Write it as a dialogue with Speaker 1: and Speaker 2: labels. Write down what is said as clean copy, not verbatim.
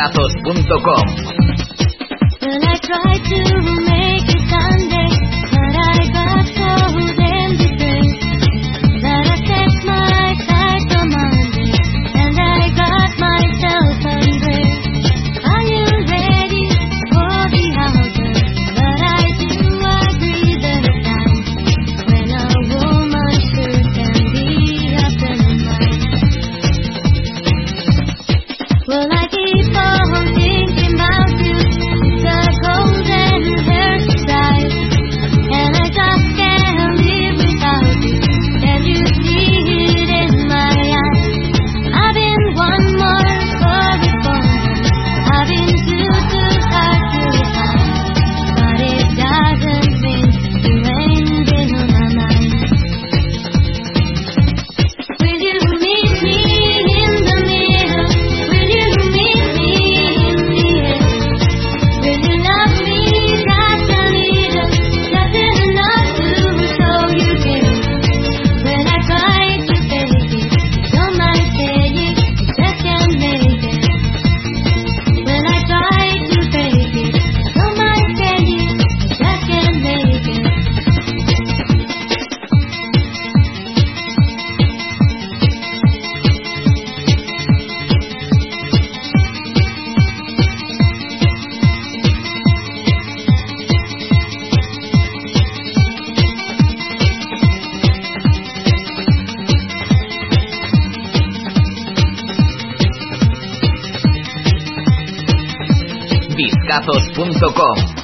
Speaker 1: Discazos.com.
Speaker 2: Well, I tried to make it Sunday, but I got so damn depressed that I set my sights on Monday, and I got myself undressed. Are you ready for the outburst? But I do agree that it's time when a woman sure can be up in her mind. Well, I keep on thinking about you. It's a golden hairstyle, and I just can't live without you. Can you see it in my eyes? I've been one more for the phone. I've been too hard to find, but it doesn't mean you ain't been on my mind. Will you meet me in the middle? Will you meet me in the end? Will you love me just a little, just enough to show you care? When I try to fake it, don't mind saying it, just can't make it. When I try to fake it, don't mind saying it, just can't make it.
Speaker 1: Discazos.com.